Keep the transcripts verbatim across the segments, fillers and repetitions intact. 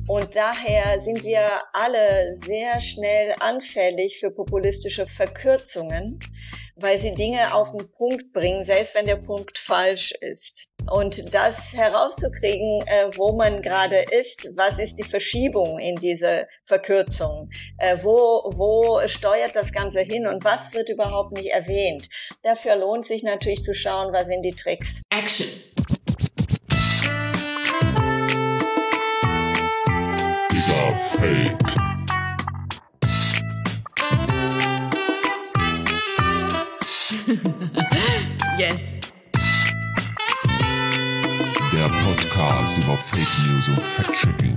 Und daher sind wir alle sehr schnell anfällig für populistische Verkürzungen, weil sie Dinge auf den Punkt bringen, selbst wenn der Punkt falsch ist. Und das herauszukriegen, äh, wo man gerade ist, was ist die Verschiebung in diese Verkürzung, äh, wo, wo steuert das Ganze hin und was wird überhaupt nicht erwähnt. Dafür lohnt sich natürlich zu schauen, was sind die Tricks. Action! Fake. Yes. Der Podcast über Fake News und Fact-Checking.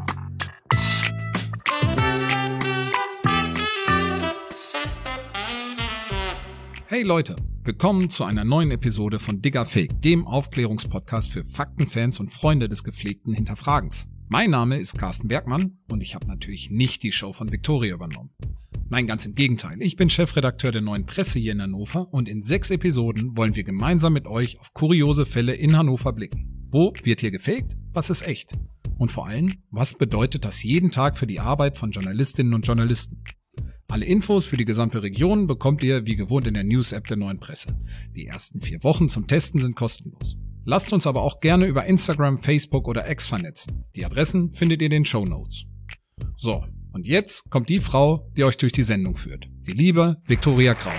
Hey Leute, willkommen zu einer neuen Episode von Digga Fake, dem Aufklärungspodcast für Faktenfans und Freunde des gepflegten Hinterfragens. Mein Name ist Carsten Bergmann und ich habe natürlich nicht die Show von Victoria übernommen. Nein, ganz im Gegenteil. Ich bin Chefredakteur der Neuen Presse hier in Hannover und in sechs Episoden wollen wir gemeinsam mit euch auf kuriose Fälle in Hannover blicken. Wo wird hier gefaked? Was ist echt? Und vor allem, was bedeutet das jeden Tag für die Arbeit von Journalistinnen und Journalisten? Alle Infos für die gesamte Region bekommt ihr wie gewohnt in der News-App der Neuen Presse. Die ersten vier Wochen zum Testen sind kostenlos. Lasst uns aber auch gerne über Instagram, Facebook oder X vernetzen. Die Adressen findet ihr in den Shownotes. So, und jetzt kommt die Frau, die euch durch die Sendung führt. Die liebe Victoria Kraut.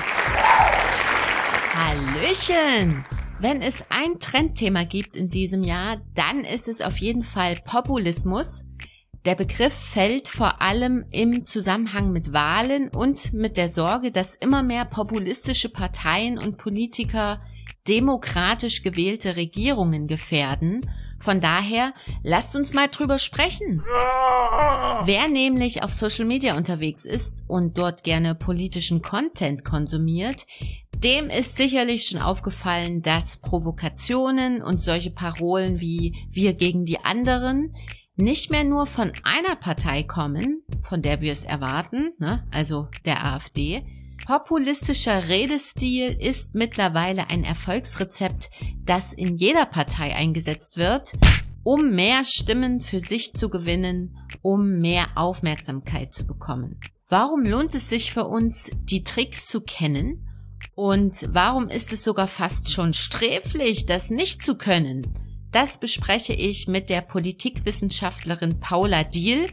Hallöchen! Wenn es ein Trendthema gibt in diesem Jahr, dann ist es auf jeden Fall Populismus. Der Begriff fällt vor allem im Zusammenhang mit Wahlen und mit der Sorge, dass immer mehr populistische Parteien und Politiker demokratisch gewählte Regierungen gefährden. Von daher, lasst uns mal drüber sprechen. Wer nämlich auf Social Media unterwegs ist und dort gerne politischen Content konsumiert, dem ist sicherlich schon aufgefallen, dass Provokationen und solche Parolen wie wir gegen die anderen nicht mehr nur von einer Partei kommen, von der wir es erwarten, ne, also der AfD. Populistischer Redestil ist mittlerweile ein Erfolgsrezept, das in jeder Partei eingesetzt wird, um mehr Stimmen für sich zu gewinnen, um mehr Aufmerksamkeit zu bekommen. Warum lohnt es sich für uns, die Tricks zu kennen? Und warum ist es sogar fast schon sträflich, das nicht zu können? Das bespreche ich mit der Politikwissenschaftlerin Paula Diehl.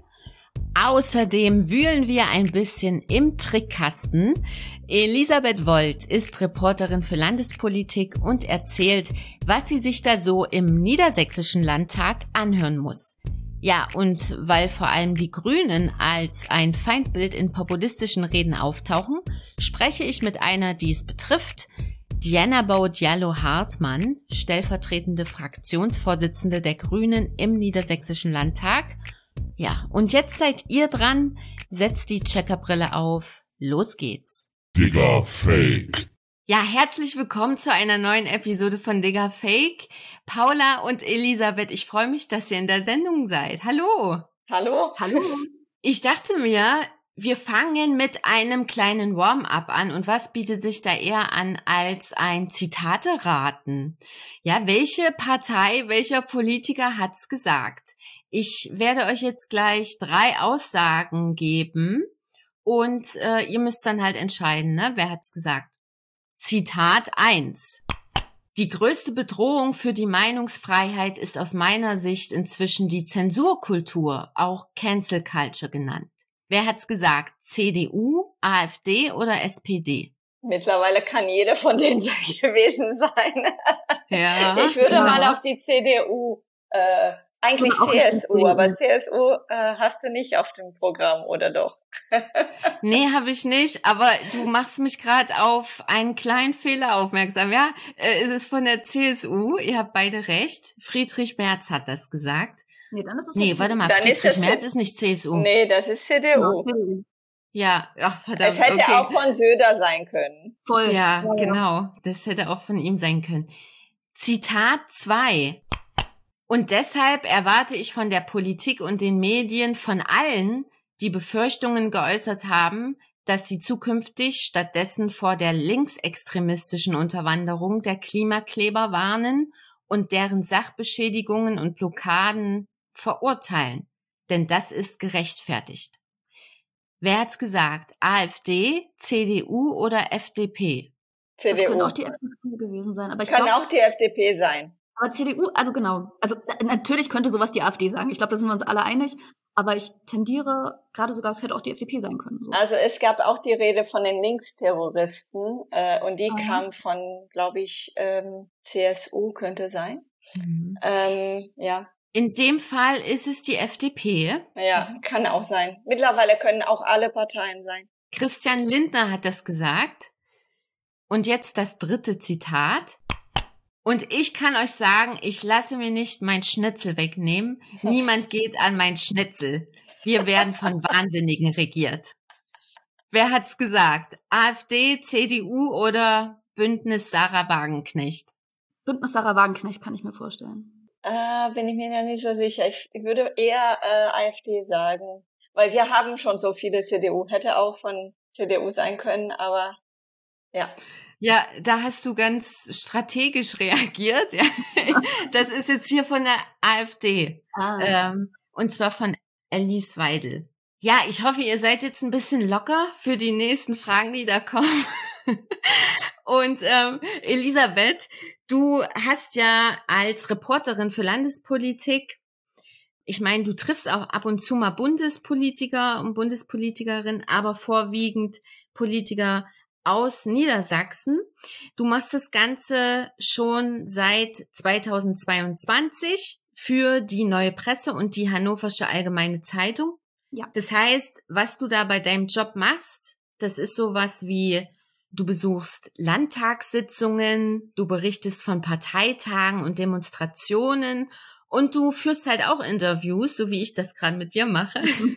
Außerdem wühlen wir ein bisschen im Trickkasten. Elisabeth Wold ist Reporterin für Landespolitik und erzählt, was sie sich da so im Niedersächsischen Landtag anhören muss. Ja, und weil vor allem die Grünen als ein Feindbild in populistischen Reden auftauchen, spreche ich mit einer, die es betrifft, Diana Baud-Diallo-Hartmann, stellvertretende Fraktionsvorsitzende der Grünen im Niedersächsischen Landtag. Ja, und jetzt seid ihr dran. Setzt die Checkerbrille auf. Los geht's. Digga Fake. Ja, herzlich willkommen zu einer neuen Episode von Digga Fake. Paula und Elisabeth, ich freue mich, dass ihr in der Sendung seid. Hallo. Hallo. Hallo. Ich dachte mir, wir fangen mit einem kleinen Warm-up an. Und was bietet sich da eher an als ein Zitate-Raten? Ja, welche Partei, welcher Politiker hat's gesagt? Ich werde euch jetzt gleich drei Aussagen geben und äh, ihr müsst dann halt entscheiden, ne? Wer hat's gesagt? Zitat eins. Die größte Bedrohung für die Meinungsfreiheit ist aus meiner Sicht inzwischen die Zensurkultur, auch Cancel Culture genannt. Wer hat's gesagt? C D U, AfD oder S P D? Mittlerweile kann jeder von denen gewesen sein. Ja, ich würde genau. mal auf die C D U, äh, eigentlich C S U, aber C S U äh, hast du nicht auf dem Programm, oder doch? Nee, habe ich nicht, aber du machst mich gerade auf einen kleinen Fehler aufmerksam, ja? Äh, es ist von der C S U, ihr habt beide recht. Friedrich Merz hat das gesagt. Nee, dann ist es Nee, warte mal, Dann ist Friedrich das Merz C- ist nicht C S U. Nee, das ist C D U. Ja, ach verdammt, Es hätte okay. auch von Söder sein können. Voll. Ja, ja, genau, das hätte auch von ihm sein können. Zitat zwei. Und deshalb erwarte ich von der Politik und den Medien, von allen, die Befürchtungen geäußert haben, dass sie zukünftig stattdessen vor der linksextremistischen Unterwanderung der Klimakleber warnen und deren Sachbeschädigungen und Blockaden verurteilen. denn das ist gerechtfertigt. Wer hat's gesagt? AfD, C D U oder F D P? C D U. Das könnte auch die F D P gewesen sein. Aber ich Kann glaub, auch die F D P sein. Aber C D U, also genau. Also äh, natürlich könnte sowas die AfD sagen. Ich glaube, da sind wir uns alle einig. Aber ich tendiere gerade sogar, es hätte auch die F D P sein können. So. Also es gab auch die Rede von den Linksterroristen äh, und die Ah. kam von, glaube ich, ähm, C S U könnte sein. Mhm. Ähm, ja, In dem Fall ist es die F D P. ja, kann auch sein. Mittlerweile können auch alle Parteien sein. Christian Lindner hat das gesagt. Und jetzt das dritte Zitat. Und ich kann euch sagen, ich lasse mir nicht mein Schnitzel wegnehmen. Niemand geht an mein Schnitzel. Wir werden von Wahnsinnigen regiert. Wer hat's gesagt? AfD, C D U oder Bündnis Sarah Wagenknecht? Bündnis Sarah Wagenknecht kann ich mir vorstellen. Äh, bin ich mir da nicht so sicher. Ich, ich würde eher äh, AfD sagen. Weil wir haben schon so viele C D U. Hätte auch von C D U sein können, aber ja. Ja, da hast du ganz strategisch reagiert. Ja. Das ist jetzt hier von der AfD. Ah. Ähm, und zwar von Alice Weidel. Ja, ich hoffe, ihr seid jetzt ein bisschen locker für die nächsten Fragen, die da kommen. Und ähm, Elisabeth, du hast ja als Reporterin für Landespolitik, ich meine, du triffst auch ab und zu mal Bundespolitiker und Bundespolitikerinnen, aber vorwiegend Politiker aus Niedersachsen. Du machst das Ganze schon seit zweitausendzweiundzwanzig für die Neue Presse und die Hannoversche Allgemeine Zeitung. Ja. Das heißt, was du da bei deinem Job machst, das ist sowas wie, du besuchst Landtagssitzungen, du berichtest von Parteitagen und Demonstrationen und du führst halt auch Interviews, so wie ich das gerade mit dir mache.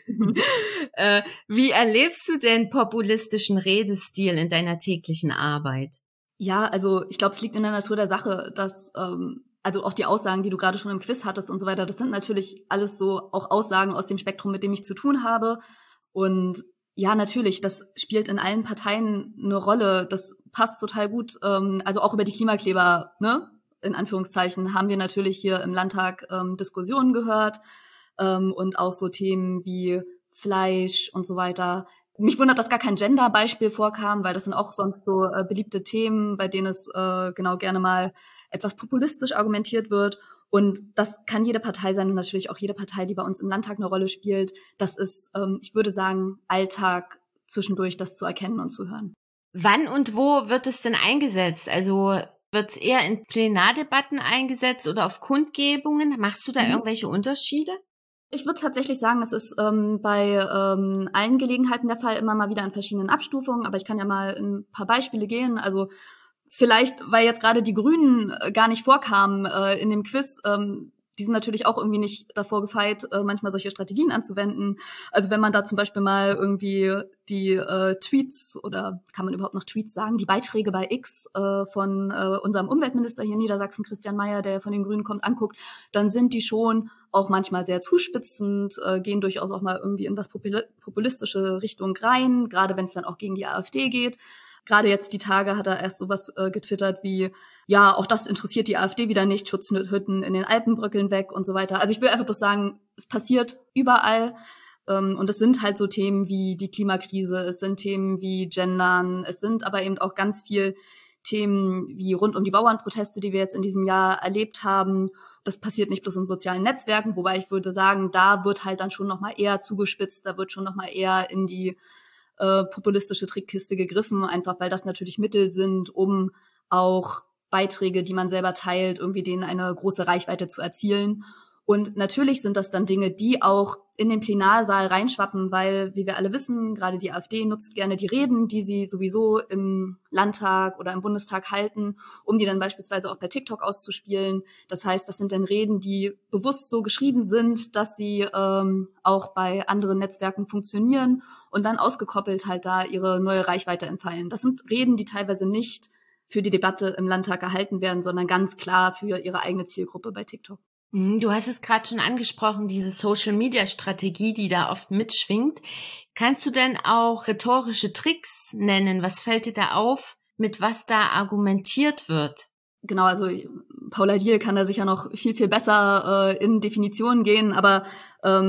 äh, wie erlebst du denn populistischen Redestil in deiner täglichen Arbeit? Ja, also ich glaube, es liegt in der Natur der Sache, dass ähm, also auch die Aussagen, die du gerade schon im Quiz hattest und so weiter, das sind natürlich alles so auch Aussagen aus dem Spektrum, mit dem ich zu tun habe. Und ja, natürlich, das spielt in allen Parteien eine Rolle. Das passt total gut. Ähm, also auch über die Klimakleber, ne? In Anführungszeichen, haben wir natürlich hier im Landtag ähm, Diskussionen gehört ähm, und auch so Themen wie Fleisch und so weiter. Mich wundert, dass gar kein Gender-Beispiel vorkam, weil das sind auch sonst so äh, beliebte Themen, bei denen es äh, genau gerne mal etwas populistisch argumentiert wird. Und das kann jede Partei sein und natürlich auch jede Partei, die bei uns im Landtag eine Rolle spielt. Das ist, ähm, ich würde sagen, Alltag zwischendurch, das zu erkennen und zu hören. Wann und wo wird es denn eingesetzt? Also wird es eher in Plenardebatten eingesetzt oder auf Kundgebungen? Machst du da Mhm. irgendwelche Unterschiede? Ich würde tatsächlich sagen, es ist ähm, bei ähm, allen Gelegenheiten der Fall, immer mal wieder in verschiedenen Abstufungen. Aber ich kann ja mal in ein paar Beispiele gehen. Also vielleicht, weil jetzt gerade die Grünen äh, gar nicht vorkamen äh, in dem Quiz, ähm, die sind natürlich auch irgendwie nicht davor gefeit, äh, manchmal solche Strategien anzuwenden. Also wenn man da zum Beispiel mal irgendwie die äh, Tweets oder kann man überhaupt noch Tweets sagen, die Beiträge bei X äh, von äh, unserem Umweltminister hier in Niedersachsen, Christian Mayer, der von den Grünen kommt, anguckt, dann sind die schon auch manchmal sehr zuspitzend, äh, gehen durchaus auch mal irgendwie in was popul- populistische Richtung rein, gerade wenn es dann auch gegen die AfD geht. Gerade jetzt die Tage hat er erst sowas äh, getwittert wie, ja, auch das interessiert die AfD wieder nicht, Schutzhütten in den Alpen bröckeln weg und so weiter. Also ich will einfach bloß sagen, es passiert überall. Ähm, und es sind halt so Themen wie die Klimakrise, es sind Themen wie Gendern, es sind aber eben auch ganz viel Themen wie rund um die Bauernproteste, die wir jetzt in diesem Jahr erlebt haben. Das passiert nicht bloß in sozialen Netzwerken, wobei ich würde sagen, da wird halt dann schon noch mal eher zugespitzt, da wird schon noch mal eher in die äh, populistische Trickkiste gegriffen, einfach weil das natürlich Mittel sind, um auch Beiträge, die man selber teilt, irgendwie denen eine große Reichweite zu erzielen. Und natürlich sind das dann Dinge, die auch in den Plenarsaal reinschwappen, weil, wie wir alle wissen, gerade die AfD nutzt gerne die Reden, die sie sowieso im Landtag oder im Bundestag halten, um die dann beispielsweise auch bei TikTok auszuspielen. Das heißt, das sind dann Reden, die bewusst so geschrieben sind, dass sie ähm, auch bei anderen Netzwerken funktionieren und dann ausgekoppelt halt da ihre neue Reichweite entfallen. Das sind Reden, die teilweise nicht für die Debatte im Landtag gehalten werden, sondern ganz klar für ihre eigene Zielgruppe bei TikTok. Du hast es gerade schon angesprochen, diese Social-Media-Strategie, die da oft mitschwingt. Kannst du denn auch rhetorische Tricks nennen? Was fällt dir da auf, mit was da argumentiert wird? Genau, also Paula Diehl kann da sicher noch viel, viel besser äh, in Definitionen gehen, aber ähm,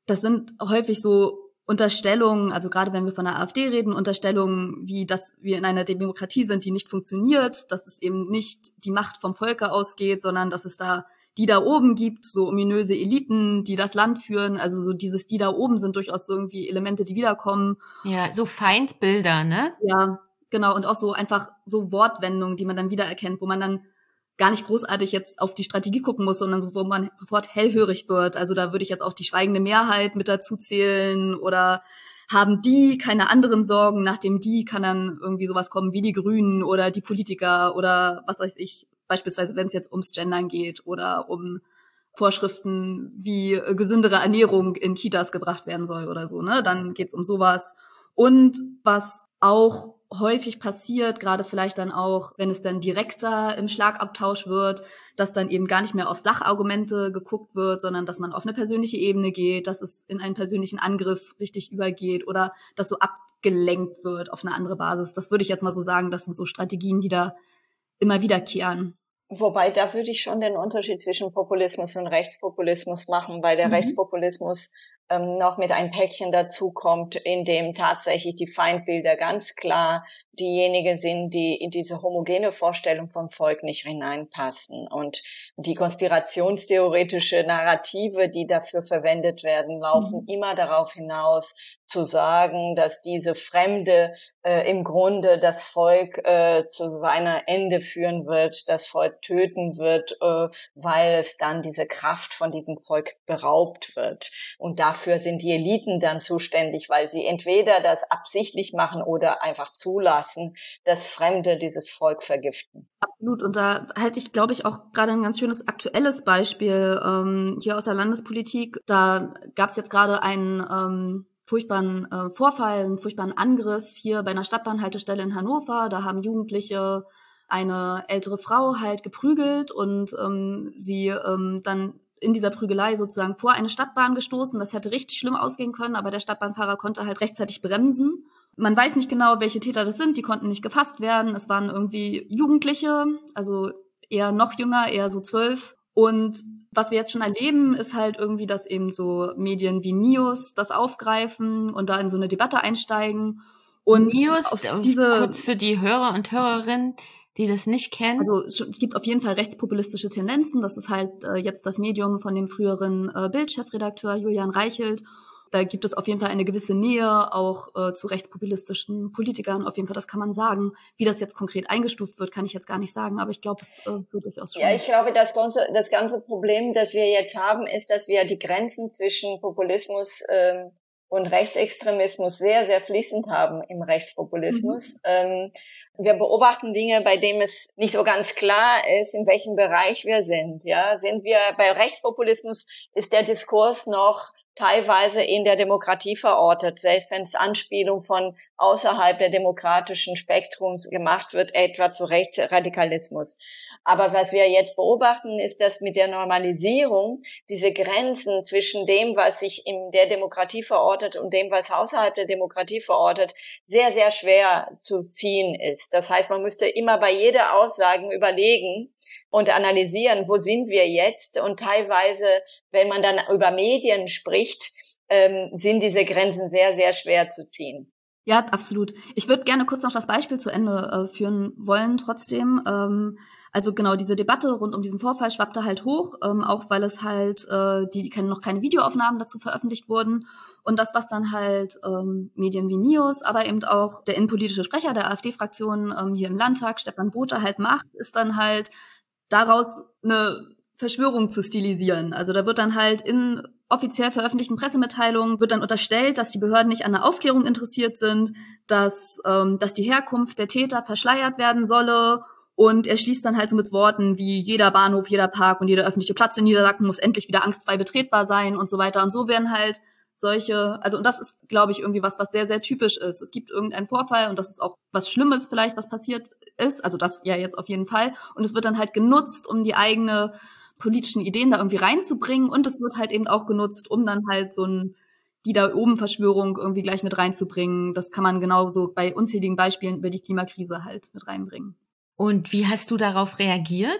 das sind häufig so Unterstellungen, also gerade wenn wir von der AfD reden, Unterstellungen wie, dass wir in einer Demokratie sind, die nicht funktioniert, dass es eben nicht die Macht vom Volke ausgeht, sondern dass es da die da oben gibt, so ominöse Eliten, die das Land führen. Also so dieses die da oben sind durchaus so irgendwie Elemente, die wiederkommen. Ja, so Feindbilder, ne? Ja, genau. Und auch so einfach so Wortwendungen, die man dann wiedererkennt, wo man dann gar nicht großartig jetzt auf die Strategie gucken muss, sondern so, wo man sofort hellhörig wird. Also da würde ich jetzt auch die schweigende Mehrheit mit dazu zählen oder haben die keine anderen Sorgen, nach dem die kann dann irgendwie sowas kommen wie die Grünen oder die Politiker oder was weiß ich, beispielsweise wenn es jetzt ums Gendern geht oder um Vorschriften, wie gesündere Ernährung in Kitas gebracht werden soll oder so, ne? Dann geht's um sowas. Und was auch häufig passiert, gerade vielleicht dann auch, wenn es dann direkter im Schlagabtausch wird, dass dann eben gar nicht mehr auf Sachargumente geguckt wird, sondern dass man auf eine persönliche Ebene geht, dass es in einen persönlichen Angriff richtig übergeht oder dass so abgelenkt wird auf eine andere Basis. Das würde ich jetzt mal so sagen, das sind so Strategien, die da immer wiederkehren. Wobei, da würde ich schon den Unterschied zwischen Populismus und Rechtspopulismus machen, weil der mhm. Rechtspopulismus ähm, noch mit einem Päckchen dazukommt, in dem tatsächlich die Feindbilder ganz klar diejenigen sind, die in diese homogene Vorstellung vom Volk nicht hineinpassen. Und die konspirationstheoretische Narrative, die dafür verwendet werden, laufen mhm. immer darauf hinaus, zu sagen, dass diese Fremde äh, im Grunde das Volk äh, zu seiner Ende führen wird, das Volk töten wird, äh, weil es dann diese Kraft von diesem Volk beraubt wird. Und dafür sind die Eliten dann zuständig, weil sie entweder das absichtlich machen oder einfach zulassen, dass Fremde dieses Volk vergiften. Absolut. Und da halte ich, glaube ich, auch gerade ein ganz schönes aktuelles Beispiel ähm, hier aus der Landespolitik. Da gab es jetzt gerade einen ähm, furchtbaren äh, Vorfall, einen furchtbaren Angriff hier bei einer Stadtbahnhaltestelle in Hannover. Da haben Jugendliche eine ältere Frau halt geprügelt und ähm, sie ähm, dann in dieser Prügelei sozusagen vor eine Stadtbahn gestoßen. Das hätte richtig schlimm ausgehen können, aber der Stadtbahnfahrer konnte halt rechtzeitig bremsen. Man weiß nicht genau, welche Täter das sind, die konnten nicht gefasst werden. Es waren irgendwie Jugendliche, also eher noch jünger, eher so zwölf. Und was wir jetzt schon erleben, ist halt irgendwie, dass eben so Medien wie News das aufgreifen und da in so eine Debatte einsteigen. Und News, auf diese, kurz für die Hörer und Hörerinnen, die das nicht kennen. Also es gibt auf jeden Fall rechtspopulistische Tendenzen. Das ist halt äh, jetzt das Medium von dem früheren äh, Bild-Chefredakteur Julian Reichelt. Da gibt es auf jeden Fall eine gewisse Nähe auch äh, zu rechtspopulistischen Politikern. Auf jeden Fall, das kann man sagen. Wie das jetzt konkret eingestuft wird, kann ich jetzt gar nicht sagen. Aber ich glaube, es äh, wird durchaus schon. Ja, ich glaube, das ganze, das ganze Problem, das wir jetzt haben, ist, dass wir die Grenzen zwischen Populismus ähm, und Rechtsextremismus sehr, sehr fließend haben im Rechtspopulismus. Mhm. Ähm, wir beobachten Dinge, bei denen es nicht so ganz klar ist, in welchem Bereich wir sind. Ja, sind wir bei Rechtspopulismus, ist der Diskurs noch teilweise in der Demokratie verortet, selbst wenn es Anspielung von außerhalb der demokratischen Spektrums gemacht wird, etwa zu Rechtsradikalismus. Aber was wir jetzt beobachten, ist, dass mit der Normalisierung diese Grenzen zwischen dem, was sich in der Demokratie verortet und dem, was außerhalb der Demokratie verortet, sehr, sehr schwer zu ziehen ist. Das heißt, man müsste immer bei jeder Aussage überlegen und analysieren, wo sind wir jetzt? Und teilweise, wenn man dann über Medien spricht, ähm, sind diese Grenzen sehr, sehr schwer zu ziehen. Ja, absolut. Ich würde gerne kurz noch das Beispiel zu Ende äh, führen wollen trotzdem. Ähm, also genau, diese Debatte rund um diesen Vorfall schwappte halt hoch, ähm, auch weil es halt, äh, die, die keine, noch keine Videoaufnahmen dazu veröffentlicht wurden. Und das, was dann halt ähm, Medien wie News, aber eben auch der innenpolitische Sprecher der AfD-Fraktion ähm, hier im Landtag, Stefan Bothe, halt macht, ist dann halt daraus eine Verschwörung zu stilisieren. Also da wird dann halt in offiziell veröffentlichten Pressemitteilungen wird dann unterstellt, dass die Behörden nicht an der Aufklärung interessiert sind, dass ähm, dass die Herkunft der Täter verschleiert werden solle. Und er schließt dann halt so mit Worten wie jeder Bahnhof, jeder Park und jeder öffentliche Platz in Niedersachsen muss endlich wieder angstfrei betretbar sein und so weiter. Und so werden halt solche, also und das ist, glaube ich, irgendwie was, was sehr, sehr typisch ist. Es gibt irgendeinen Vorfall und das ist auch was Schlimmes vielleicht, was passiert ist. Also das ja jetzt auf jeden Fall. Und es wird dann halt genutzt, um die eigene politischen Ideen da irgendwie reinzubringen. Und es wird halt eben auch genutzt, um dann halt so ein die da oben Verschwörung irgendwie gleich mit reinzubringen. Das kann man genauso bei unzähligen Beispielen über die Klimakrise halt mit reinbringen. Und wie hast du darauf reagiert?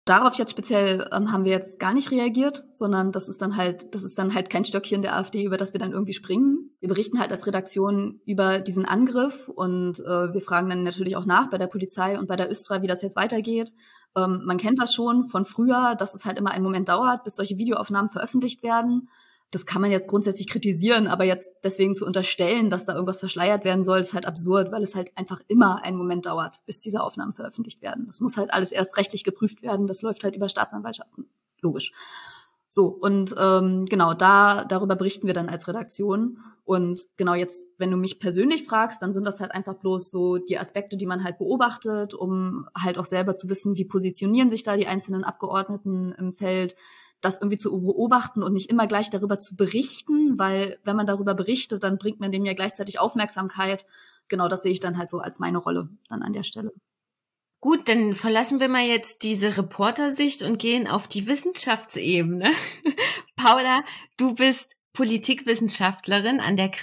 Darauf jetzt speziell ähm, haben wir jetzt gar nicht reagiert, sondern das ist dann halt, das ist dann halt kein Stöckchen der AfD, über das wir dann irgendwie springen. Wir berichten halt als Redaktion über diesen Angriff und äh, wir fragen dann natürlich auch nach bei der Polizei und bei der Östra, wie das jetzt weitergeht. Ähm, man kennt das schon von früher, dass es halt immer einen Moment dauert, bis solche Videoaufnahmen veröffentlicht werden. Das kann man jetzt grundsätzlich kritisieren, aber jetzt deswegen zu unterstellen, dass da irgendwas verschleiert werden soll, ist halt absurd, weil es halt einfach immer einen Moment dauert, bis diese Aufnahmen veröffentlicht werden. Das muss halt alles erst rechtlich geprüft werden, das läuft halt über Staatsanwaltschaften, logisch. So, und ähm, genau, da darüber berichten wir dann als Redaktion. Und genau jetzt, wenn du mich persönlich fragst, dann sind das halt einfach bloß so die Aspekte, die man halt beobachtet, um halt auch selber zu wissen, wie positionieren sich da die einzelnen Abgeordneten im Feld, das irgendwie zu beobachten und nicht immer gleich darüber zu berichten, weil wenn man darüber berichtet, dann bringt man dem ja gleichzeitig Aufmerksamkeit. Genau, das sehe ich dann halt so als meine Rolle dann an der Stelle. Gut, dann verlassen wir mal jetzt diese Reportersicht und gehen auf die Wissenschaftsebene. Paula, du bist Politikwissenschaftlerin an der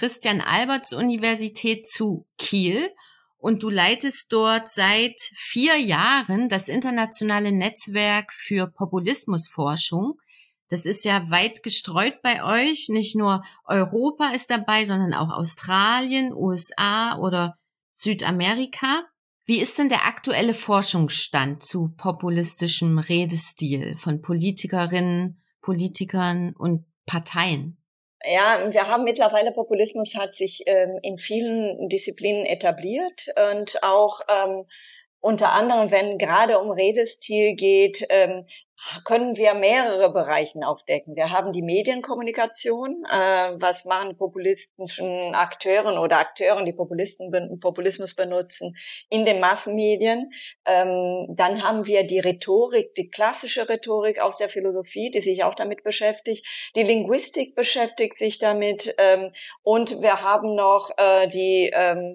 Christian-Alberts-Universität zu Kiel und du leitest dort seit vier Jahren das internationale Netzwerk für Populismusforschung. Das ist ja weit gestreut bei euch. Nicht nur Europa ist dabei, sondern auch Australien, U S A oder Südamerika. Wie ist denn der aktuelle Forschungsstand zu populistischem Redestil von Politikerinnen, Politikern und Parteien? Ja, wir haben mittlerweile, Populismus hat sich ähm, in vielen Disziplinen etabliert und auch ähm, unter anderem, wenn gerade um Redestil geht, ähm, können wir mehrere Bereiche aufdecken. Wir haben die Medienkommunikation, äh, was machen populistischen Akteuren oder Akteuren, die Populisten, Populismus benutzen, in den Massenmedien. Ähm, dann haben wir die Rhetorik, die klassische Rhetorik aus der Philosophie, die sich auch damit beschäftigt. Die Linguistik beschäftigt sich damit. Ähm, und wir haben noch äh, die ähm,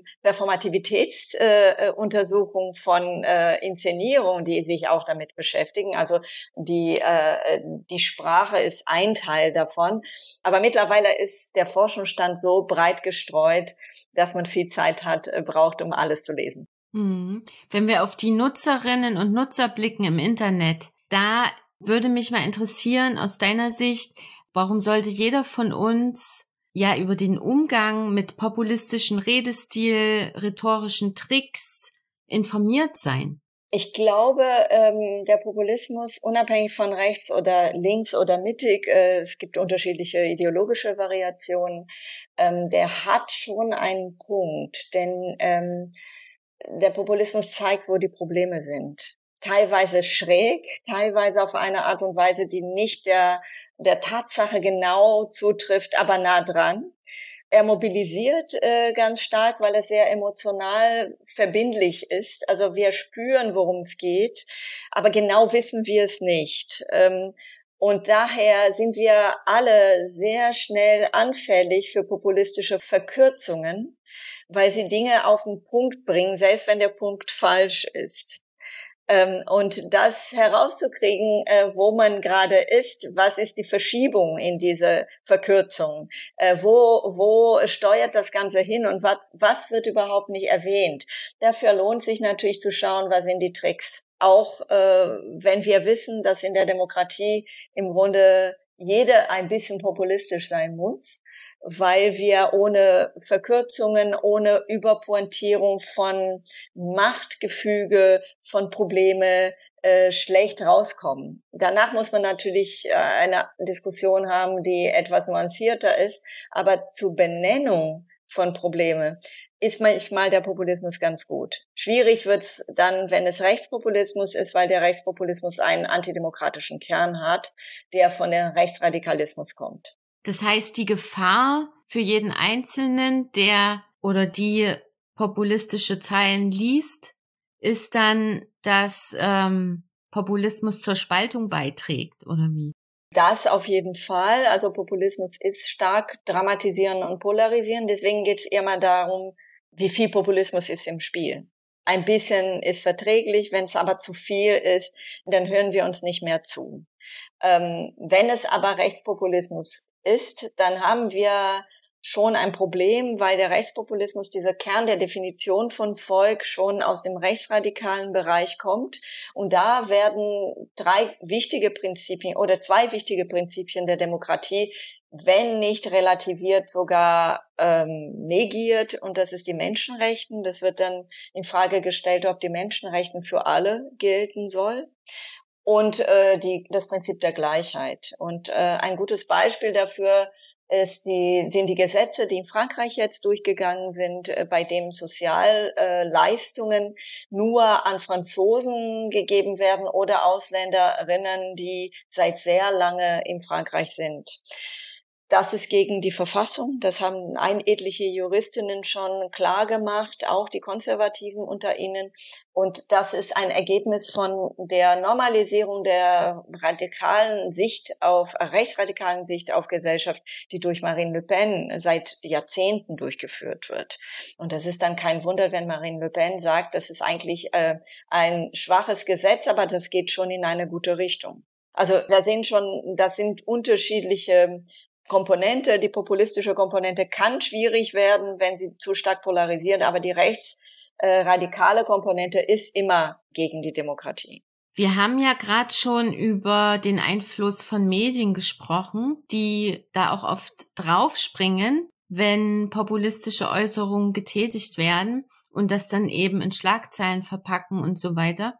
Performativitätsuntersuchung äh, von äh, Inszenierung, die sich auch damit beschäftigen. Also Die, äh, die Sprache ist ein Teil davon. Aber mittlerweile ist der Forschungsstand so breit gestreut, dass man viel Zeit hat, äh, braucht, um alles zu lesen. Hm. Wenn wir auf die Nutzerinnen und Nutzer blicken im Internet, da würde mich mal interessieren, aus deiner Sicht, warum sollte jeder von uns ja über den Umgang mit populistischen Redestil, rhetorischen Tricks informiert sein? Ich glaube, ähm, der Populismus, unabhängig von rechts oder links oder mittig, äh, es gibt unterschiedliche ideologische Variationen, ähm, der hat schon einen Punkt, denn ähm, der Populismus zeigt, wo die Probleme sind. Teilweise schräg, teilweise auf eine Art und Weise, die nicht der, der Tatsache genau zutrifft, aber nah dran. Er mobilisiert äh, ganz stark, weil er sehr emotional verbindlich ist. Also wir spüren, worum es geht, aber genau wissen wir es nicht. Ähm, und daher sind wir alle sehr schnell anfällig für populistische Verkürzungen, weil sie Dinge auf den Punkt bringen, selbst wenn der Punkt falsch ist. Ähm, und das herauszukriegen, äh, wo man gerade ist, was ist die Verschiebung in diese Verkürzung, äh, wo wo steuert das Ganze hin und was was wird überhaupt nicht erwähnt. Dafür lohnt sich natürlich zu schauen, was sind die Tricks. Auch äh, wenn wir wissen, dass in der Demokratie im Grunde jeder ein bisschen populistisch sein muss, weil wir ohne Verkürzungen, ohne Überpointierung von Machtgefüge, von Probleme äh, schlecht rauskommen. Danach muss man natürlich äh, eine Diskussion haben, die etwas nuancierter ist, aber zur Benennung von Probleme ist manchmal der Populismus ganz gut. Schwierig wird's dann, wenn es Rechtspopulismus ist, weil der Rechtspopulismus einen antidemokratischen Kern hat, der von dem Rechtsradikalismus kommt. Das heißt, die Gefahr für jeden Einzelnen, der oder die populistische Zeilen liest, ist dann, dass ähm, Populismus zur Spaltung beiträgt, oder wie? Das auf jeden Fall. Also Populismus ist stark dramatisieren und polarisieren. Deswegen geht es eher mal darum, wie viel Populismus ist im Spiel. Ein bisschen ist verträglich, wenn es aber zu viel ist, dann hören wir uns nicht mehr zu. Ähm, wenn es aber Rechtspopulismus ist, dann haben wir schon ein Problem, weil der Rechtspopulismus, dieser Kern der Definition von Volk, schon aus dem rechtsradikalen Bereich kommt. Und da werden drei wichtige Prinzipien oder zwei wichtige Prinzipien der Demokratie, wenn nicht relativiert, sogar ähm, negiert. Und das ist die Menschenrechte. Das wird dann in Frage gestellt, ob die Menschenrechte für alle gelten soll. Und äh, die, das Prinzip der Gleichheit. Und äh, ein gutes Beispiel dafür ist die, sind die Gesetze, die in Frankreich jetzt durchgegangen sind, äh, bei denen Sozialleistungen äh, nur an Franzosen gegeben werden oder Ausländerinnen, die seit sehr lange in Frankreich sind. Das ist gegen die Verfassung. Das haben etliche Juristinnen schon klar gemacht, auch die Konservativen unter ihnen. Und das ist ein Ergebnis von der Normalisierung der radikalen Sicht auf, rechtsradikalen Sicht auf Gesellschaft, die durch Marine Le Pen seit Jahrzehnten durchgeführt wird. Und das ist dann kein Wunder, wenn Marine Le Pen sagt, das ist eigentlich äh, ein schwaches Gesetz, aber das geht schon in eine gute Richtung. Also wir sehen schon, das sind unterschiedliche Komponente, die populistische Komponente kann schwierig werden, wenn sie zu stark polarisiert, aber die rechtsradikale äh, Komponente ist immer gegen die Demokratie. Wir haben ja gerade schon über den Einfluss von Medien gesprochen, die da auch oft draufspringen, wenn populistische Äußerungen getätigt werden und das dann eben in Schlagzeilen verpacken und so weiter.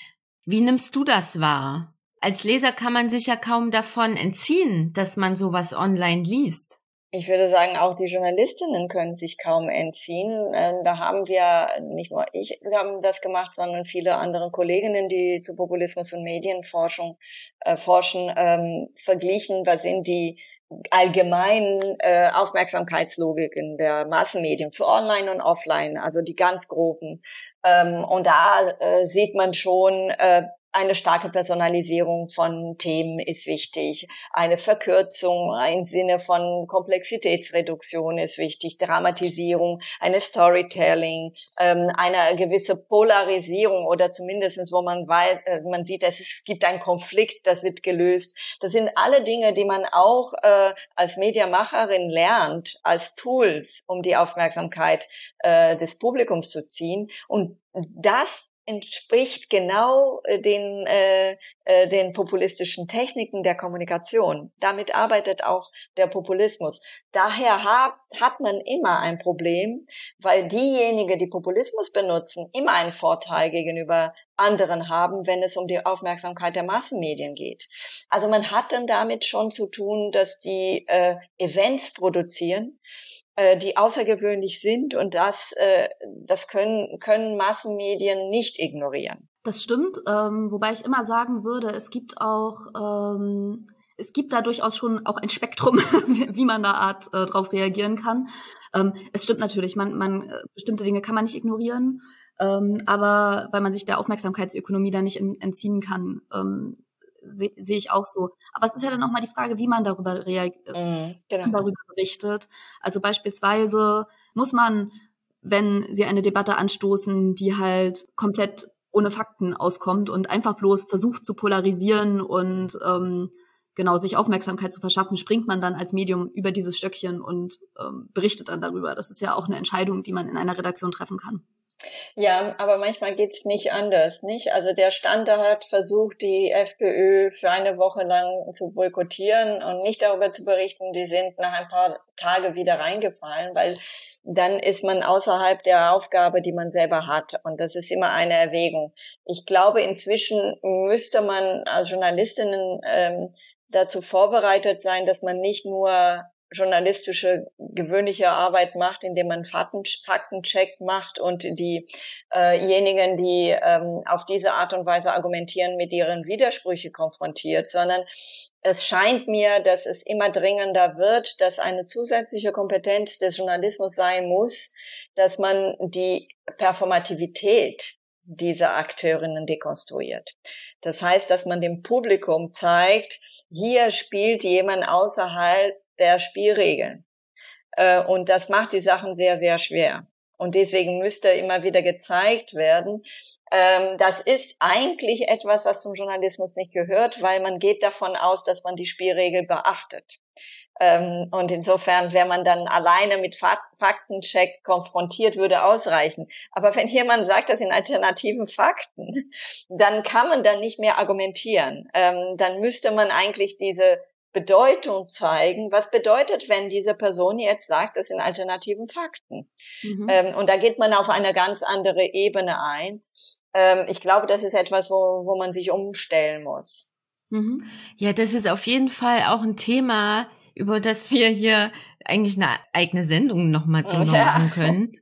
Wie nimmst du das wahr? Als Leser kann man sich ja kaum davon entziehen, dass man sowas online liest. Ich würde sagen, auch die Journalistinnen können sich kaum entziehen. Da haben wir, nicht nur ich, wir haben das gemacht, sondern viele andere Kolleginnen, die zu Populismus und Medienforschung äh, forschen, ähm, verglichen, was sind die allgemeinen äh, Aufmerksamkeitslogiken der Massenmedien für Online und Offline, also die ganz groben. Ähm, und da äh, sieht man schon, äh, eine starke Personalisierung von Themen ist wichtig. Eine Verkürzung im Sinne von Komplexitätsreduktion ist wichtig. Dramatisierung, eine Storytelling, ähm, eine gewisse Polarisierung oder zumindestens, wo man weiß, äh, man sieht, es, ist, es gibt einen Konflikt, das wird gelöst. Das sind alle Dinge, die man auch äh, als Medienmacherin lernt, als Tools, um die Aufmerksamkeit äh, des Publikums zu ziehen. Und das entspricht genau den äh, äh, den populistischen Techniken der Kommunikation. Damit arbeitet auch der Populismus. Daher hat, hat man immer ein Problem, weil diejenigen, die Populismus benutzen, immer einen Vorteil gegenüber anderen haben, wenn es um die Aufmerksamkeit der Massenmedien geht. Also man hat dann damit schon zu tun, dass die äh, Events produzieren, die außergewöhnlich sind, und das, das können, können Massenmedien nicht ignorieren. Das stimmt, ähm, wobei ich immer sagen würde, es gibt auch, ähm, es gibt da durchaus schon auch ein Spektrum, wie man da Art äh, drauf reagieren kann. Ähm, es stimmt natürlich, man, man bestimmte Dinge kann man nicht ignorieren, ähm, aber weil man sich der Aufmerksamkeitsökonomie da nicht entziehen kann, ähm, sehe seh ich auch so. Aber es ist ja dann auch mal die Frage, wie man darüber reagiert, mm, genau. darüber berichtet. Also beispielsweise muss man, wenn sie eine Debatte anstoßen, die halt komplett ohne Fakten auskommt und einfach bloß versucht zu polarisieren und ähm, genau sich Aufmerksamkeit zu verschaffen, springt man dann als Medium über dieses Stöckchen und ähm, berichtet dann darüber. Das ist ja auch eine Entscheidung, die man in einer Redaktion treffen kann. Ja, aber manchmal geht's nicht anders, nicht? Also der Standard hat versucht, die FPÖ für eine Woche lang zu boykottieren und nicht darüber zu berichten. Die sind nach ein paar Tage wieder reingefallen, weil dann ist man außerhalb der Aufgabe, die man selber hat. Und das ist immer eine Erwägung. Ich glaube, inzwischen müsste man als Journalistinnen ähm, dazu vorbereitet sein, dass man nicht nur journalistische gewöhnliche Arbeit macht, indem man Fakten, Faktencheck macht und diejenigen, äh die ähm, auf diese Art und Weise argumentieren, mit ihren Widersprüchen konfrontiert, sondern es scheint mir, dass es immer dringender wird, dass eine zusätzliche Kompetenz des Journalismus sein muss, dass man die Performativität dieser Akteurinnen dekonstruiert. Das heißt, dass man dem Publikum zeigt, hier spielt jemand außerhalb der Spielregeln. Äh, und das macht die Sachen sehr, sehr schwer. Und deswegen müsste immer wieder gezeigt werden, ähm, das ist eigentlich etwas, was zum Journalismus nicht gehört, weil man geht davon aus, dass man die Spielregel beachtet. Ähm, und insofern, wenn man dann alleine mit Faktencheck konfrontiert, würde ausreichen. Aber wenn jemand sagt, das sind alternativen Fakten, dann kann man dann nicht mehr argumentieren. Ähm, dann müsste man eigentlich diese Bedeutung zeigen. Was bedeutet, wenn diese Person jetzt sagt, das sind alternativen Fakten? Mhm. Ähm, und da geht man auf eine ganz andere Ebene ein. Ähm, ich glaube, das ist etwas, wo, wo man sich umstellen muss. Mhm. Ja, das ist auf jeden Fall auch ein Thema, über das wir hier eigentlich eine eigene Sendung nochmal drüber ja. machen können.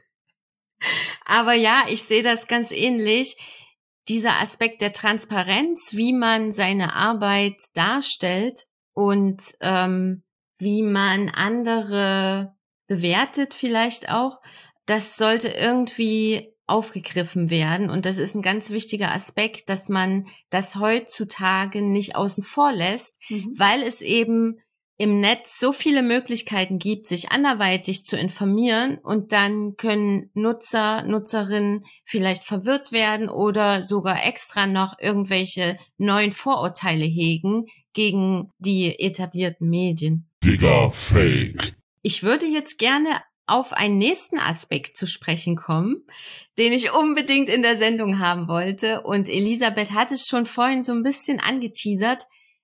Aber ja, ich sehe das ganz ähnlich. Dieser Aspekt der Transparenz, wie man seine Arbeit darstellt und ähm, wie man andere bewertet vielleicht auch, das sollte irgendwie aufgegriffen werden. Und das ist ein ganz wichtiger Aspekt, dass man das heutzutage nicht außen vor lässt, mhm. weil es eben im Netz so viele Möglichkeiten gibt, sich anderweitig zu informieren, und dann können Nutzer, Nutzerinnen vielleicht verwirrt werden oder sogar extra noch irgendwelche neuen Vorurteile hegen gegen die etablierten Medien. Digga, Fake. Ich würde jetzt gerne auf einen nächsten Aspekt zu sprechen kommen, den ich unbedingt in der Sendung haben wollte. Und Elisabeth hat es schon vorhin so ein bisschen angeteasert,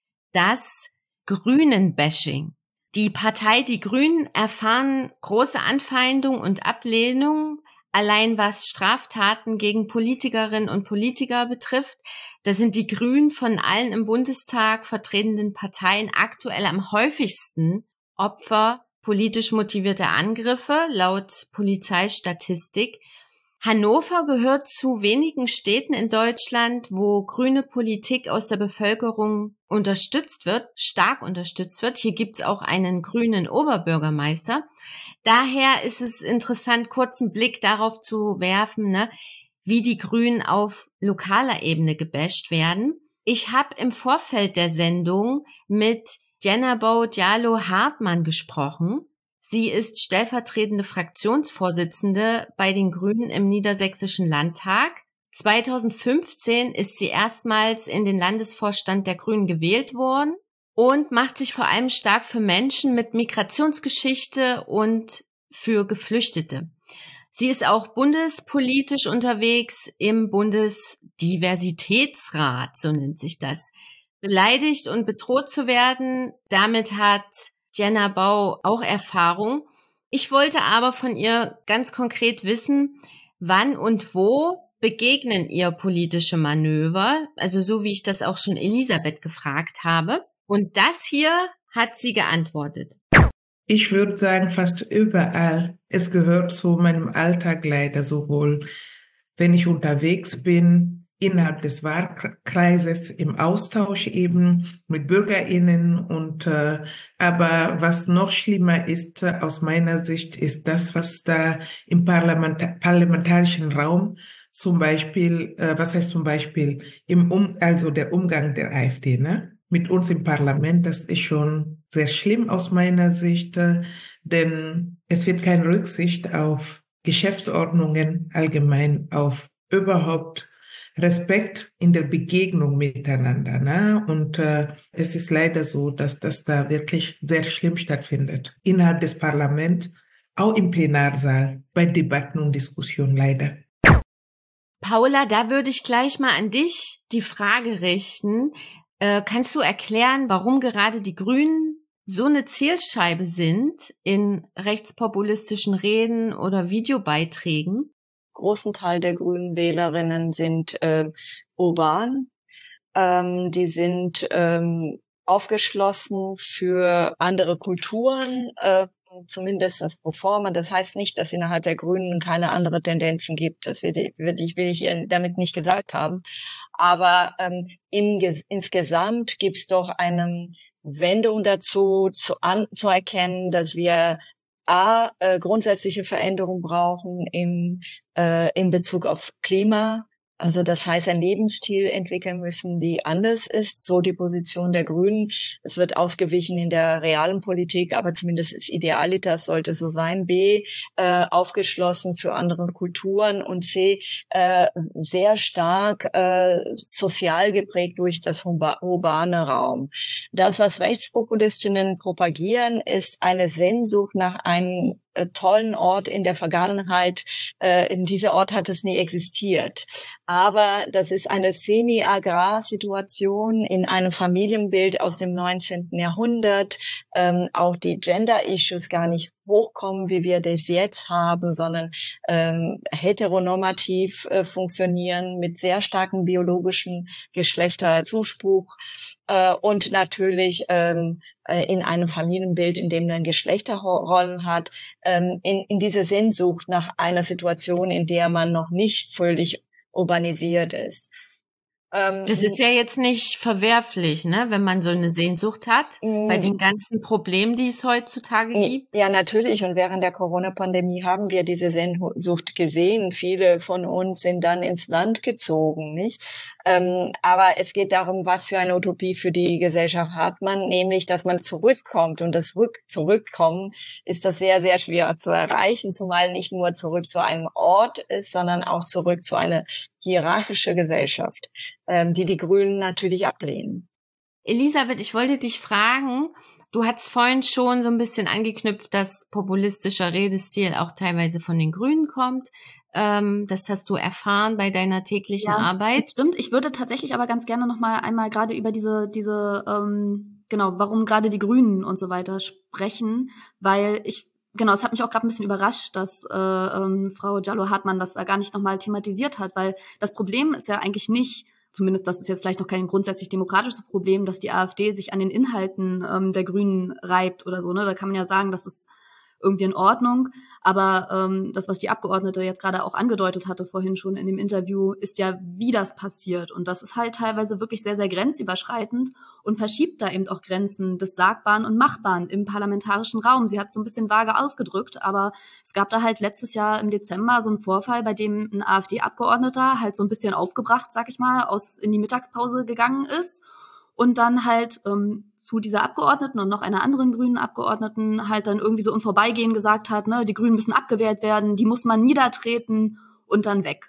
das Grünen-Bashing. Die Partei Die Grünen erfahren große Anfeindung und Ablehnung, allein was Straftaten gegen Politikerinnen und Politiker betrifft. Da sind die Grünen von allen im Bundestag vertretenen Parteien aktuell am häufigsten Opfer politisch motivierte Angriffe laut Polizeistatistik. Hannover gehört zu wenigen Städten in Deutschland, wo grüne Politik aus der Bevölkerung unterstützt wird, stark unterstützt wird. Hier gibt's auch einen grünen Oberbürgermeister. Daher ist es interessant, kurzen Blick darauf zu werfen, ne, wie die Grünen auf lokaler Ebene gebasht werden. Ich habe im Vorfeld der Sendung mit Djenabou Diallo-Hartmann gesprochen. Sie ist stellvertretende Fraktionsvorsitzende bei den Grünen im Niedersächsischen Landtag. zweitausendfünfzehn ist sie erstmals in den Landesvorstand der Grünen gewählt worden und macht sich vor allem stark für Menschen mit Migrationsgeschichte und für Geflüchtete. Sie ist auch bundespolitisch unterwegs im Bundesdiversitätsrat, so nennt sich das. Beleidigt und bedroht zu werden, damit hat Djenabou auch Erfahrung. Ich wollte aber von ihr ganz konkret wissen, wann und wo begegnen ihr politische Manöver, also so wie ich das auch schon Elisabeth gefragt habe. Und das hier hat sie geantwortet. Ich würde sagen, fast überall. Es gehört zu meinem Alltag leider, sowohl wenn ich unterwegs bin, innerhalb des Wahlkreises, im Austausch eben mit BürgerInnen. Und äh, aber was noch schlimmer ist, äh, aus meiner Sicht, ist das, was da im Parlament parlamentarischen Raum zum Beispiel, äh, was heißt zum Beispiel, im um also der Umgang der AfD, ne? Mit uns im Parlament, das ist schon sehr schlimm aus meiner Sicht, äh, denn es wird keine Rücksicht auf Geschäftsordnungen allgemein, auf überhaupt Respekt in der Begegnung miteinander, ne? Und äh, es ist leider so, dass das da wirklich sehr schlimm stattfindet. Innerhalb des Parlaments, auch im Plenarsaal, bei Debatten und Diskussionen leider. Paula, da würde ich gleich mal an dich die Frage richten. Äh, kannst du erklären, warum gerade die Grünen so eine Zielscheibe sind in rechtspopulistischen Reden oder Videobeiträgen? Großen Teil der grünen Wählerinnen sind äh, urban. Ähm, die sind ähm, aufgeschlossen für andere Kulturen, äh, zumindest pro forma. Das heißt nicht, dass innerhalb der Grünen keine andere Tendenzen gibt. Das will ich, will ich, will ich damit nicht gesagt haben. Aber ähm, im, insgesamt gibt es doch eine Wendung dazu, zu, an, zu erkennen, dass wir A, äh, grundsätzliche Veränderungen brauchen im, äh, in Bezug auf Klima, Also das heißt, einen Lebensstil entwickeln müssen, die anders ist, so die Position der Grünen. Es wird ausgewichen in der realen Politik, aber zumindest ist Idealitas sollte so sein. B, äh, aufgeschlossen für andere Kulturen und C, äh, sehr stark äh, sozial geprägt durch das urbane Raum. Das, was Rechtspopulistinnen propagieren, ist eine Sehnsucht nach einem äh, tollen Ort in der Vergangenheit. Äh, in dieser Ort hat es nie existiert. Aber das ist eine Semi-Agrar-Situation in einem Familienbild aus dem neunzehnten Jahrhundert. Ähm, auch die Gender-Issues gar nicht hochkommen, wie wir das jetzt haben, sondern ähm, heteronormativ äh, funktionieren mit sehr starkem biologischen Geschlechterzuspruch. Äh, und natürlich ähm, in einem Familienbild, in dem man Geschlechterrollen hat, ähm, in, in diese Sehnsucht nach einer Situation, in der man noch nicht völlig urbanisiert ist. Ähm, das ist ja jetzt nicht verwerflich, ne, wenn man so eine Sehnsucht hat, bei den ganzen Problemen, die es heutzutage gibt. Ja, natürlich. Und während der Corona-Pandemie haben wir diese Sehnsucht gesehen. Viele von uns sind dann ins Land gezogen, nicht? Ähm, aber es geht darum, was für eine Utopie für die Gesellschaft hat man, nämlich, dass man zurückkommt. Und das Rück Zurückkommen ist das sehr, sehr schwer zu erreichen, zumal nicht nur zurück zu einem Ort ist, sondern auch zurück zu einer hierarchischen Gesellschaft, ähm, die die Grünen natürlich ablehnen. Elisabeth, ich wollte dich fragen, du hast vorhin schon so ein bisschen angeknüpft, dass populistischer Redestil auch teilweise von den Grünen kommt. Ähm, das hast du erfahren bei deiner täglichen ja, Arbeit. Stimmt, ich würde tatsächlich aber ganz gerne noch mal einmal gerade über diese, diese ähm, genau, warum gerade die Grünen und so weiter sprechen, weil ich Genau, es hat mich auch gerade ein bisschen überrascht, dass äh, ähm, Frau Jallow-Hartmann das da gar nicht nochmal thematisiert hat, weil das Problem ist ja eigentlich nicht, zumindest das ist jetzt vielleicht noch kein grundsätzlich demokratisches Problem, dass die AfD sich an den Inhalten ähm, der Grünen reibt oder so, ne? Da kann man ja sagen, das ist irgendwie in Ordnung, aber ähm, das, was die Abgeordnete jetzt gerade auch angedeutet hatte vorhin schon in dem Interview, ist ja, wie das passiert. Und das ist halt teilweise wirklich sehr, sehr grenzüberschreitend und verschiebt da eben auch Grenzen des Sagbaren und Machbaren im parlamentarischen Raum. Sie hat es so ein bisschen vage ausgedrückt, aber es gab da halt letztes Jahr im Dezember so einen Vorfall, bei dem ein AfD-Abgeordneter halt so ein bisschen aufgebracht, sag ich mal, aus in die Mittagspause gegangen ist und dann halt ähm, zu dieser Abgeordneten und noch einer anderen grünen Abgeordneten halt dann irgendwie so im Vorbeigehen gesagt hat, ne, die Grünen müssen abgewählt werden, die muss man niedertreten und dann weg.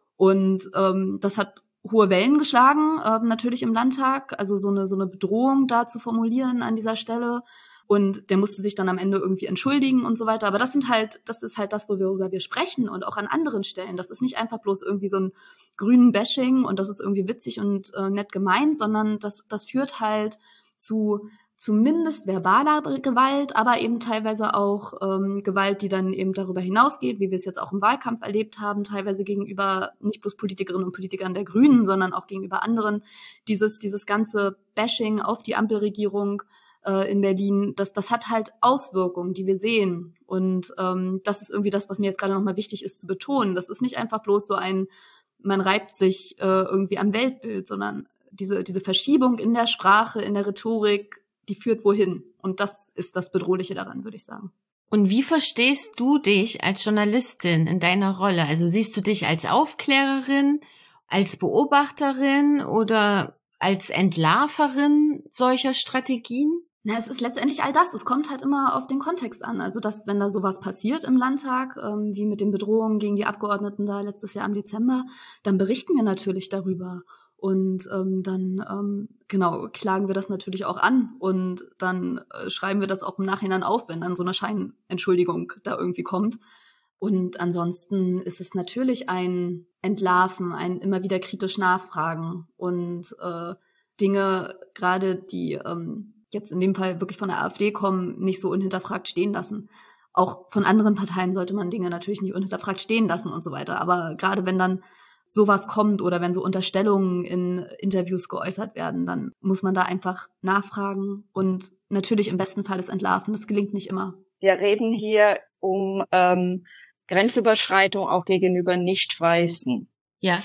Und ähm, das hat hohe Wellen geschlagen, ähm, natürlich im Landtag, also so eine so eine Bedrohung da zu formulieren an dieser Stelle. Und der musste sich dann am Ende irgendwie entschuldigen und so weiter. Aber das sind halt, das ist halt das, worüber wir sprechen und auch an anderen Stellen. Das ist nicht einfach bloß irgendwie so ein grünen Bashing und das ist irgendwie witzig und äh, nett gemeint, sondern das, das führt halt zu zumindest verbaler Gewalt, aber eben teilweise auch ähm, Gewalt, die dann eben darüber hinausgeht, wie wir es jetzt auch im Wahlkampf erlebt haben, teilweise gegenüber nicht bloß Politikerinnen und Politikern der Grünen, sondern auch gegenüber anderen. Dieses, dieses ganze Bashing auf die Ampelregierung in Berlin, das, das hat halt Auswirkungen, die wir sehen. Und ähm, das ist irgendwie das, was mir jetzt gerade nochmal wichtig ist zu betonen. Das ist nicht einfach bloß so ein, man reibt sich äh, irgendwie am Weltbild, sondern diese, diese Verschiebung in der Sprache, in der Rhetorik, die führt wohin. Und das ist das Bedrohliche daran, würde ich sagen. Und wie verstehst du dich als Journalistin in deiner Rolle? Also siehst du dich als Aufklärerin, als Beobachterin oder als Entlarverin solcher Strategien? Na, es ist letztendlich all das. Es kommt halt immer auf den Kontext an. Also, dass, wenn da sowas passiert im Landtag, ähm, wie mit den Bedrohungen gegen die Abgeordneten da letztes Jahr im Dezember, dann berichten wir natürlich darüber. Und ähm, dann, ähm, genau, klagen wir das natürlich auch an. Und dann äh, schreiben wir das auch im Nachhinein auf, wenn dann so eine Scheinentschuldigung da irgendwie kommt. Und ansonsten ist es natürlich ein Entlarven, ein immer wieder kritisch nachfragen und äh, Dinge, gerade die ähm, jetzt in dem Fall wirklich von der AfD kommen, nicht so unhinterfragt stehen lassen. Auch von anderen Parteien sollte man Dinge natürlich nicht unhinterfragt stehen lassen und so weiter. Aber gerade wenn dann sowas kommt oder wenn so Unterstellungen in Interviews geäußert werden, dann muss man da einfach nachfragen und natürlich im besten Fall es entlarven. Das gelingt nicht immer. Wir reden hier um ähm, Grenzüberschreitung auch gegenüber Nicht-Weißen. Ja.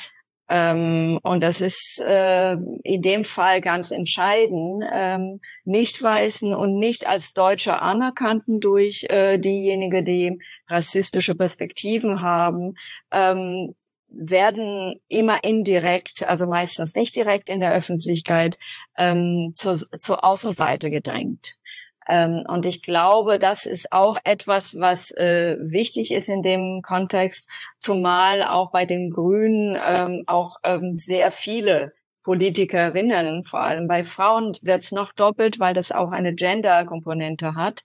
Ähm, und das ist äh, in dem Fall ganz entscheidend. Ähm, Nicht-Weißen und nicht als Deutsche anerkannten durch äh, diejenigen, die rassistische Perspektiven haben, ähm, werden immer indirekt, also meistens nicht direkt in der Öffentlichkeit, ähm, zur, zur Außenseite gedrängt. Ähm, und ich glaube, das ist auch etwas, was äh, wichtig ist in dem Kontext, zumal auch bei den Grünen ähm, auch ähm, sehr viele Politikerinnen, vor allem bei Frauen wird's noch doppelt, weil das auch eine Gender-Komponente hat,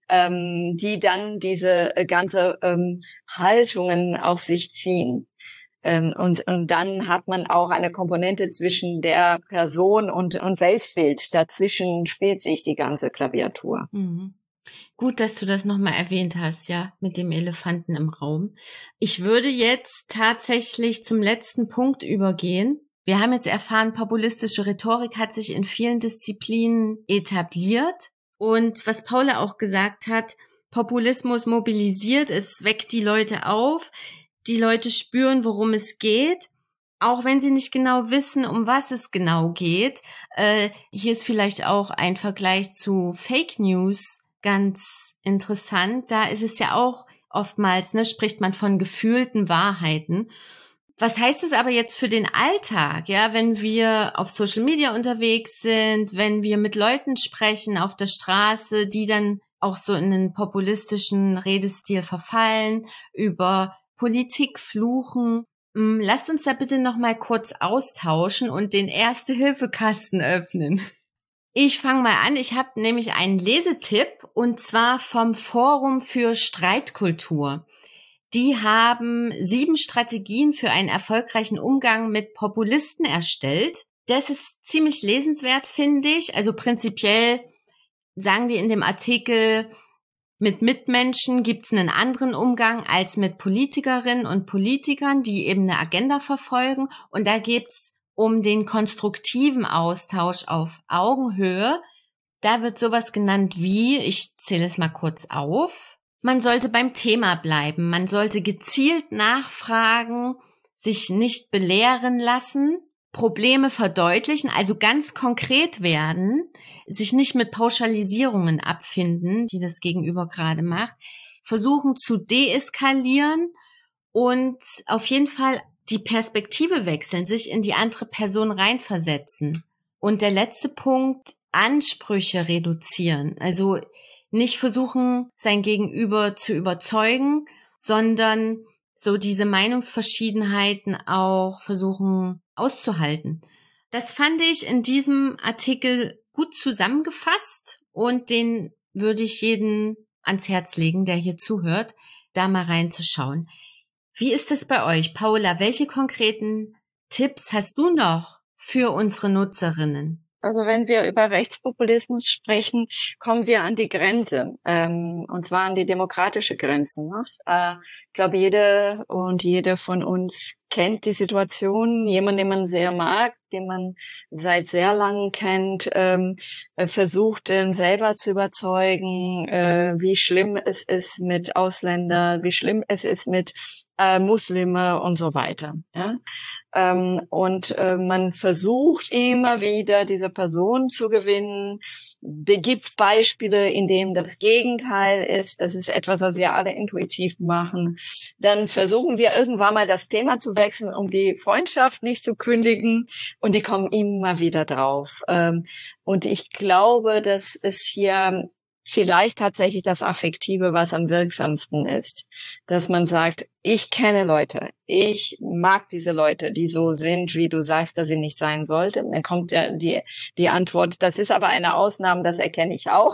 ähm, die dann diese äh, ganze ähm, Haltungen auf sich ziehen. Ähm, und, und dann hat man auch eine Komponente zwischen der Person und, und Weltbild. Dazwischen spielt sich die ganze Klaviatur. Mhm. Gut, dass du das nochmal erwähnt hast, ja, mit dem Elefanten im Raum. Ich würde jetzt tatsächlich zum letzten Punkt übergehen. Wir haben jetzt erfahren, populistische Rhetorik hat sich in vielen Disziplinen etabliert. Und was Paula auch gesagt hat, Populismus mobilisiert, es weckt die Leute auf. Die Leute spüren, worum es geht, auch wenn sie nicht genau wissen, um was es genau geht. Äh, hier ist vielleicht auch ein Vergleich zu Fake News ganz interessant. Da ist es ja auch oftmals, ne, spricht man von gefühlten Wahrheiten. Was heißt es aber jetzt für den Alltag, ja, wenn wir auf Social Media unterwegs sind, wenn wir mit Leuten sprechen auf der Straße, die dann auch so in den populistischen Redestil verfallen, über Politik fluchen. Lasst uns da bitte noch mal kurz austauschen und den Erste-Hilfe-Kasten öffnen. Ich fange mal an. Ich habe nämlich einen Lesetipp und zwar vom Forum für Streitkultur. Die haben sieben Strategien für einen erfolgreichen Umgang mit Populisten erstellt. Das ist ziemlich lesenswert, finde ich. Also prinzipiell sagen die in dem Artikel, mit Mitmenschen gibt's einen anderen Umgang als mit Politikerinnen und Politikern, die eben eine Agenda verfolgen. Und da geht's um den konstruktiven Austausch auf Augenhöhe. Da wird sowas genannt wie, ich zähle es mal kurz auf, man sollte beim Thema bleiben, man sollte gezielt nachfragen, sich nicht belehren lassen, Probleme verdeutlichen, also ganz konkret werden, sich nicht mit Pauschalisierungen abfinden, die das Gegenüber gerade macht, versuchen zu deeskalieren und auf jeden Fall die Perspektive wechseln, sich in die andere Person reinversetzen. Und der letzte Punkt, Ansprüche reduzieren, also nicht versuchen, sein Gegenüber zu überzeugen, sondern so diese Meinungsverschiedenheiten auch versuchen auszuhalten. Das fand ich in diesem Artikel gut zusammengefasst und den würde ich jedem ans Herz legen, der hier zuhört, da mal reinzuschauen. Wie ist es bei euch? Paula, welche konkreten Tipps hast du noch für unsere Nutzerinnen? Also wenn wir über Rechtspopulismus sprechen, kommen wir an die Grenze, ähm, und zwar an die demokratische Grenze. Ne? Äh, ich glaube, jede und jede von uns kennt die Situation, jemand, den man sehr mag, den man seit sehr langem kennt, ähm, versucht, ihn selber zu überzeugen, äh, wie schlimm es ist mit Ausländern, wie schlimm es ist mit äh, Muslime und so weiter. Ja? Ähm, und äh, man versucht immer wieder, diese Person zu gewinnen, gibt Beispiele, in denen das Gegenteil ist. Das ist etwas, was wir alle intuitiv machen. Dann versuchen wir irgendwann mal das Thema zu wechseln, um die Freundschaft nicht zu kündigen. Und die kommen immer wieder drauf. Ähm, und ich glaube, dass es hier vielleicht tatsächlich das Affektive, was am wirksamsten ist. Dass man sagt, ich kenne Leute, ich mag diese Leute, die so sind, wie du sagst, dass sie nicht sein sollten. Dann kommt ja die, die Antwort, das ist aber eine Ausnahme, das erkenne ich auch.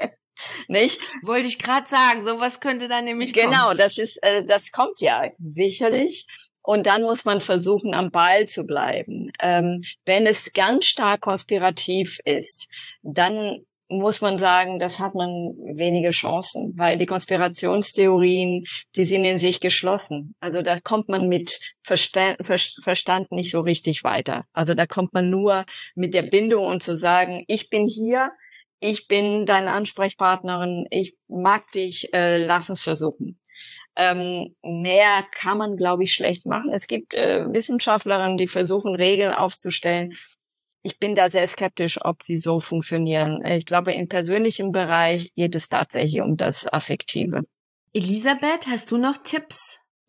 Nicht? Wollte ich gerade sagen, sowas könnte da nämlich kommen. Genau, das ist, äh, das kommt ja sicherlich. Und dann muss man versuchen, am Ball zu bleiben. Ähm, wenn es ganz stark konspirativ ist, dann muss man sagen, das hat man wenige Chancen, weil die Konspirationstheorien, die sind in sich geschlossen. Also da kommt man mit Verstand, Verstand nicht so richtig weiter. Also da kommt man nur mit der Bindung und zu sagen, ich bin hier, ich bin deine Ansprechpartnerin, ich mag dich, äh, lass uns versuchen. Ähm, mehr kann man, glaube ich, schlecht machen. Es gibt äh, Wissenschaftlerinnen, die versuchen, Regeln aufzustellen. Ich bin da sehr skeptisch, ob sie so funktionieren. Ich glaube, im persönlichen Bereich geht es tatsächlich um das Affektive. Elisabeth, hast du noch Tipps?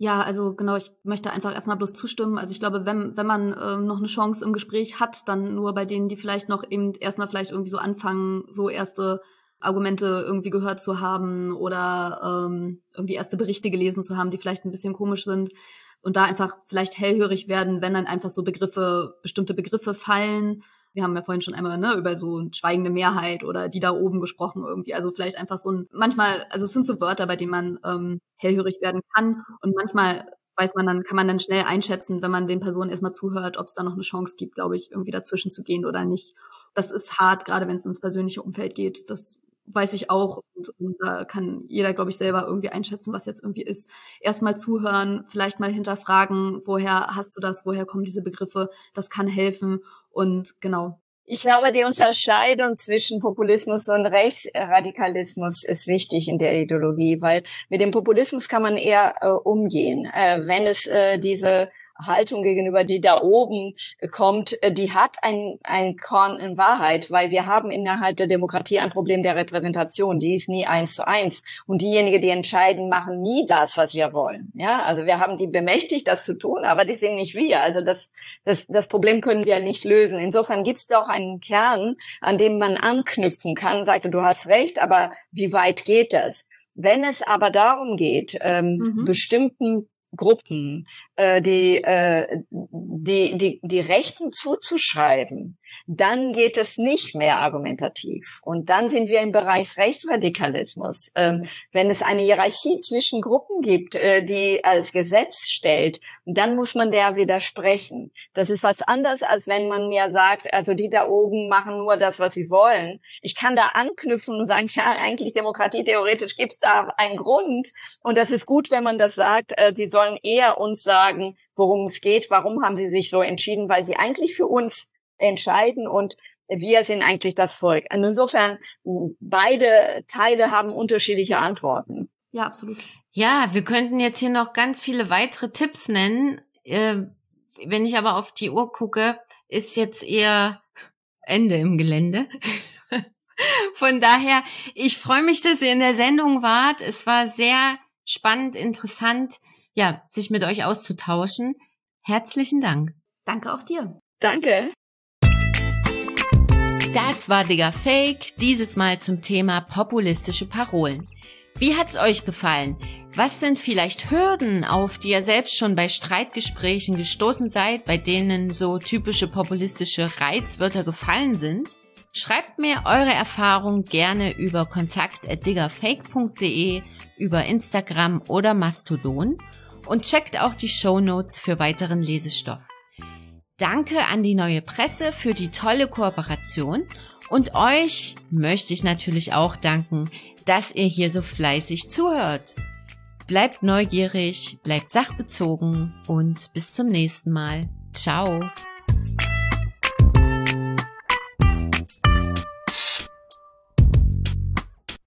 Ja, also genau, ich möchte einfach erstmal bloß zustimmen. Also ich glaube, wenn wenn man ähm, noch eine Chance im Gespräch hat, dann nur bei denen, die vielleicht noch eben erstmal vielleicht irgendwie so anfangen, so erste Argumente irgendwie gehört zu haben oder ähm, irgendwie erste Berichte gelesen zu haben, die vielleicht ein bisschen komisch sind und da einfach vielleicht hellhörig werden, wenn dann einfach so Begriffe, bestimmte Begriffe fallen. Wir haben ja vorhin schon einmal ne, über so eine schweigende Mehrheit oder die da oben gesprochen irgendwie. Also vielleicht einfach so ein, manchmal, also es sind so Wörter, bei denen man ähm, hellhörig werden kann und manchmal weiß man dann, kann man dann schnell einschätzen, wenn man den Personen erstmal zuhört, ob es da noch eine Chance gibt, glaube ich, irgendwie dazwischen zu gehen oder nicht. Das ist hart, gerade wenn es ins persönliche Umfeld geht. Das weiß ich auch und, und da kann jeder, glaube ich, selber irgendwie einschätzen, was jetzt irgendwie ist. Erstmal zuhören, vielleicht mal hinterfragen, woher hast du das, woher kommen diese Begriffe, das kann helfen und genau. Ich glaube, die Unterscheidung zwischen Populismus und Rechtsradikalismus ist wichtig in der Ideologie, weil mit dem Populismus kann man eher äh, umgehen. Äh, wenn es äh, diese Haltung gegenüber, die da oben äh, kommt, äh, die hat ein, ein Korn in Wahrheit, weil wir haben innerhalb der Demokratie ein Problem der Repräsentation. Die ist nie eins zu eins. Und diejenigen, die entscheiden, machen nie das, was wir wollen. Ja, also wir haben die bemächtigt, das zu tun, aber die sind nicht wir. Also das, das, das Problem können wir nicht lösen. Insofern gibt es doch einen Kern, an dem man anknüpfen kann, sagte, du hast recht, aber wie weit geht das? Wenn es aber darum geht, ähm, mhm. bestimmten Gruppen, äh, die, äh, die, die, die Rechten zuzuschreiben, dann geht es nicht mehr argumentativ. Und dann sind wir im Bereich Rechtsradikalismus. Ähm, wenn es eine Hierarchie zwischen Gruppen gibt, äh, die als Gesetz stellt, dann muss man der widersprechen. Das ist was anderes, als wenn man mir sagt, also die da oben machen nur das, was sie wollen. Ich kann da anknüpfen und sagen, ja, eigentlich Demokratie, theoretisch gibt es da einen Grund. Und das ist gut, wenn man das sagt, äh, die sollen eher uns sagen, worum es geht, warum haben sie sich so entschieden, weil sie eigentlich für uns entscheiden und wir sind eigentlich das Volk. Und insofern, beide Teile haben unterschiedliche Antworten. Ja, absolut. Ja, wir könnten jetzt hier noch ganz viele weitere Tipps nennen. Äh, wenn ich aber auf die Uhr gucke, ist jetzt eher Ende im Gelände. Von daher, ich freue mich, dass ihr in der Sendung wart. Es war sehr spannend, interessant, ja, sich mit euch auszutauschen. Herzlichen Dank. Danke auch dir. Danke. Das war Digga Fake, dieses Mal zum Thema populistische Parolen. Wie hat's euch gefallen? Was sind vielleicht Hürden, auf die ihr selbst schon bei Streitgesprächen gestoßen seid, bei denen so typische populistische Reizwörter gefallen sind? Schreibt mir eure Erfahrung gerne über kontakt at diggerfake punkt de, über Instagram oder Mastodon und checkt auch die Shownotes für weiteren Lesestoff. Danke an die Neue Presse für die tolle Kooperation und euch möchte ich natürlich auch danken, dass ihr hier so fleißig zuhört. Bleibt neugierig, bleibt sachbezogen und bis zum nächsten Mal. Ciao.